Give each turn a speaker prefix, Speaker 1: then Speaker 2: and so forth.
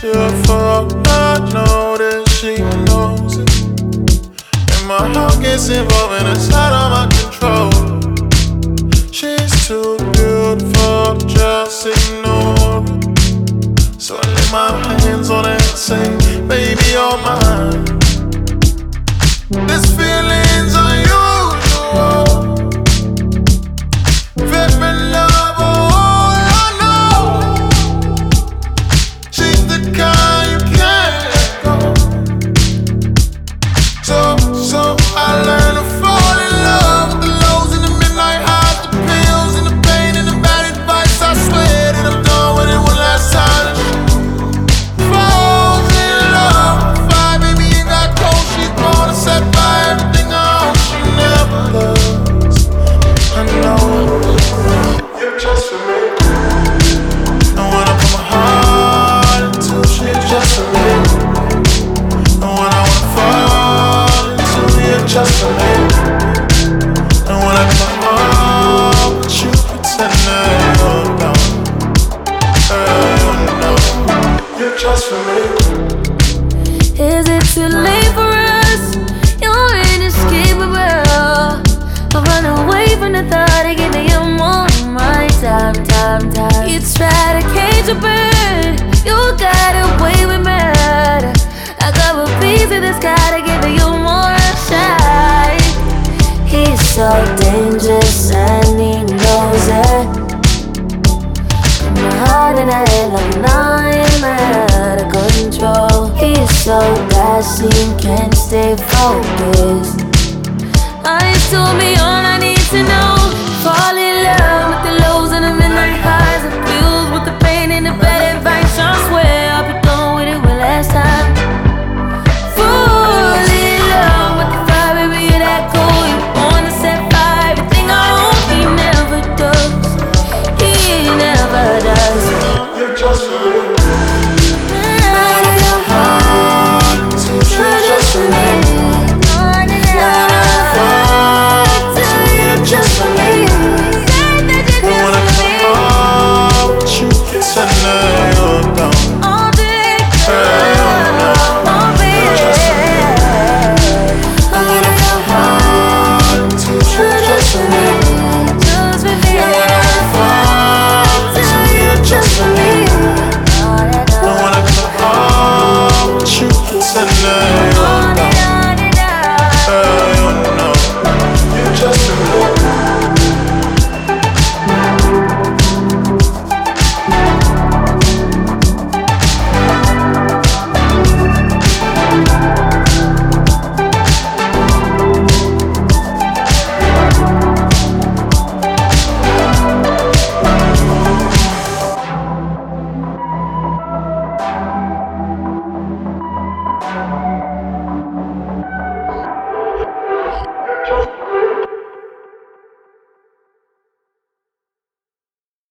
Speaker 1: fuck, I know that she knows it. And my heart gets involved and it's out of my control. She's too beautiful to just ignore it. So I lay my hands on her and say, baby, you're mine. This feeling's unusual. Very love, all I know. She's the kind you can't let go. So I learned to fall in love with the lows and the midnight highs, the pills and the pain and the bad advice. I swear that I'm done with it one last time. Falls in love with fire, baby, ain't got cold. She's born to set fire, everything I own. She never does. I know you're just for me. And when I put my heart into she's just for me. And when I wanna fall into you're just for me. And when I put my heart with you, pretend that you're down. Girl, you know you're just for me.
Speaker 2: Is it too late for us? You're inescapable. I run away from the thought of giving you more of my time. You try to cage a bird, you got away with murder. I got a piece of the sky to give you more shine. He's so dangerous and he knows it. My heart and head like lying out of control. He's so gassy, can't stay focused. He told me all I need to know. Fall in love with the lows and the midnight highs, and feels with the pain and the bad advice. I swear I'll be done with it one last time. Fall in love with the fire, baby, you're that cool. You wanna set fire, everything I own. He never does. He never does.
Speaker 1: You're just for me.
Speaker 2: Just for me.